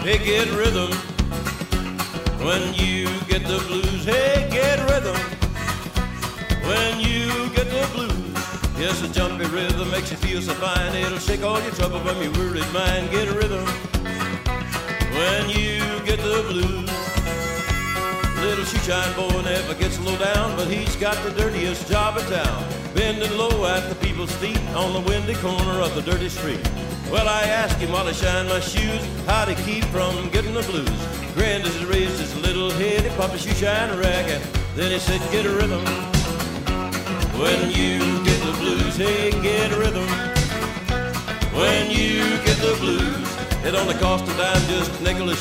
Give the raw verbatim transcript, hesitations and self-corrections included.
Hey, get rhythm. When you get the blues, hey, get rhythm. When you get the blues. Yes, a jumpy rhythm makes you feel so fine. It'll shake all your trouble from your worried mind. Get a rhythm when you get the blues. Little shoeshine boy never gets low down, but he's got the dirtiest job in town, bending low at the people's feet on the windy corner of the dirty street. Well, I asked him while I shined my shoes how to keep from getting the blues. Grinned as he raised his little head, he popped a shoeshine rag, and then he said, get a rhythm. When you get the blues, hey, get a rhythm. When you get the blues, it only costs a dime, just a nickel a